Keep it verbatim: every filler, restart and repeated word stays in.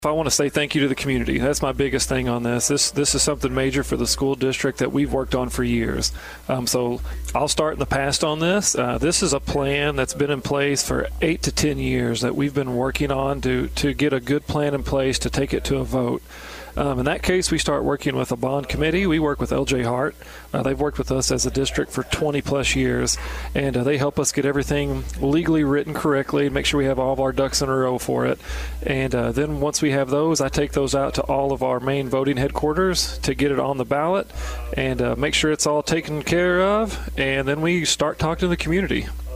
I want to say thank you to the community. That's my biggest thing on this. This this is something major for the school district that we've worked on for years. Um, so I'll start in the past on this. Uh, this is a plan that's been in place for eight to ten years that we've been working on to, to get a good plan in place to take it to a vote. Um, in that case, we start working with a bond committee. We work with L J Hart. Uh, they've worked with us as a district for twenty plus years, and uh, they help us get everything legally written correctly, make sure we have all of our ducks in a row for it. And uh, then once we have those, I take those out to all of our main voting headquarters to get it on the ballot and uh, make sure it's all taken care of, and then we start talking to the community.